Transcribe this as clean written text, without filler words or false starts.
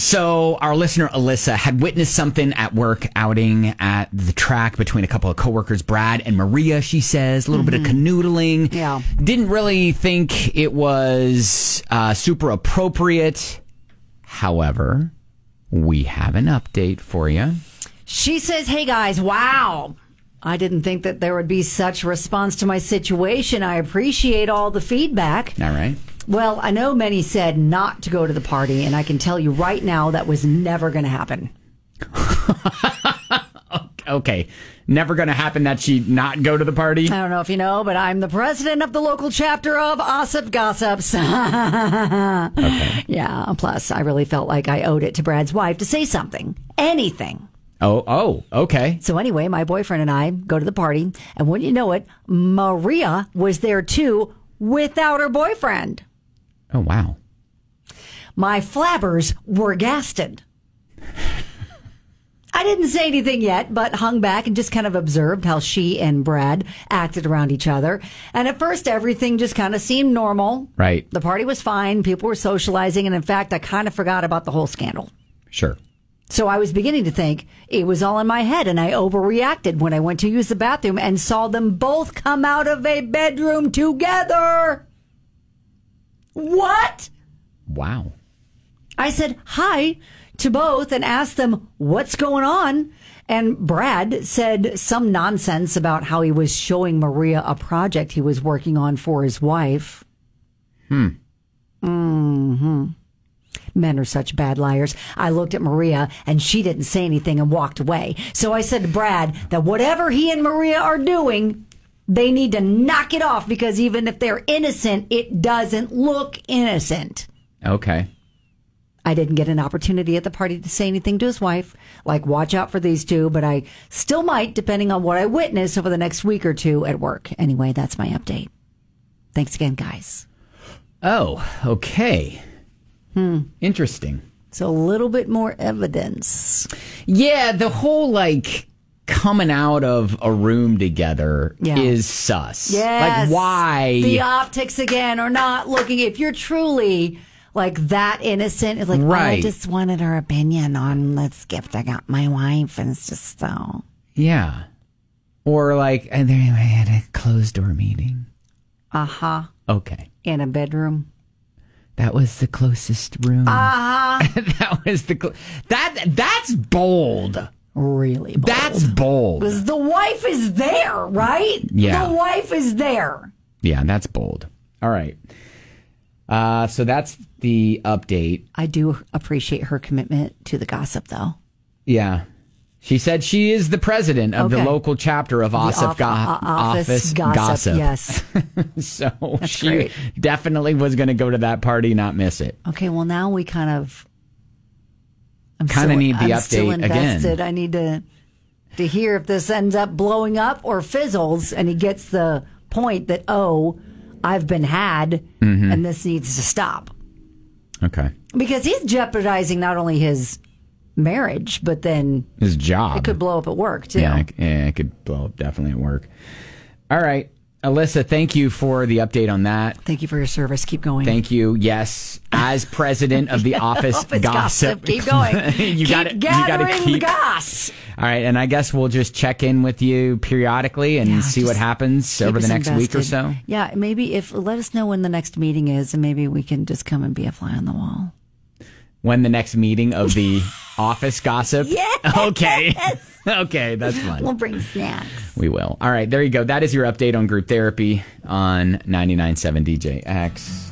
So our listener, Alyssa, had witnessed something at work outing at the track between a couple of coworkers, Brad and Maria, she says. A little bit of canoodling. Yeah. Didn't really think it was super appropriate. However, we have an update for you. She says, hey, guys, wow. I didn't think that there would be such response to my situation. I appreciate all the feedback. All right. Well, I know many said not to go to the party, and I can tell you right now that was never going to happen. Okay. Never going to happen that she not go to the party? I don't know if you know, but I'm the president of the local chapter of Ossip Gossips. Okay. Yeah, plus I really felt like I owed it to Brad's wife to say something. Anything. Oh, okay. So anyway, my boyfriend and I go to the party, and wouldn't you know it, Maria was there too without her boyfriend. Oh, wow. My flabbers were gasted. I didn't say anything yet, but hung back and just kind of observed how she and Brad acted around each other. And at first, everything just kind of seemed normal. Right. The party was fine. People were socializing. And in fact, I kind of forgot about the whole scandal. Sure. So I was beginning to think it was all in my head, and I overreacted when I went to use the bathroom and saw them both come out of a bedroom together. What? Wow. I said hi to both and asked them what's going on. And Brad said some nonsense about how he was showing Maria a project he was working on for his wife. Men are such bad liars. I looked at Maria and she didn't say anything and walked away. So I said to Brad that whatever he and Maria are doing, they need to knock it off, because even if they're innocent, it doesn't look innocent. Okay. I didn't get an opportunity at the party to say anything to his wife, like watch out for these two, but I still might, depending on what I witness over the next week or two at work. Anyway, that's my update. Thanks again, guys. Oh, okay. Interesting. So a little bit more evidence. Yeah, the whole, like, coming out of a room together is sus. Yes. Like, why? The optics, again, are not looking. If you're truly, like, that innocent, it's like, right. I just wanted her opinion on this gift I got my wife, and it's just so. Yeah. Or, like, and they had a closed-door meeting. Uh-huh. Okay. In a bedroom. That was the closest room. That was the that's bold. Really bold. That's bold. Because the wife is there, right? Yeah. The wife is there. Yeah, that's bold. All right. So that's the update. I do appreciate her commitment to the gossip, though. Yeah. She said she is the president of the local chapter of Ossip Office Gossip. Yes. So That's she great. definitely was going to go to that party, not miss it. Okay, well, now we kind of Need the I'm update still invested. again. I need to hear if this ends up blowing up or fizzles, and he gets the point that, oh, I've been had, and this needs to stop. Okay. Because he's jeopardizing not only his marriage, but then His job. it could blow up at work, too. Yeah, it could blow up definitely at work. All right. Alyssa, thank you for the update on that. Thank you for your service. Keep going. Thank you. Yes, as president of the Office Gossip. Keep going. You got to keep goss. All right, and I guess we'll just check in with you periodically and see what happens over the next week or so. Yeah, maybe let us know when the next meeting is, and maybe we can just come and be a fly on the wall. When the next meeting of the Office Gossip? Yes. Okay. Okay, that's fun. We'll bring snacks. We will. All right, there you go. That is your update on group therapy on 99.7 DJX.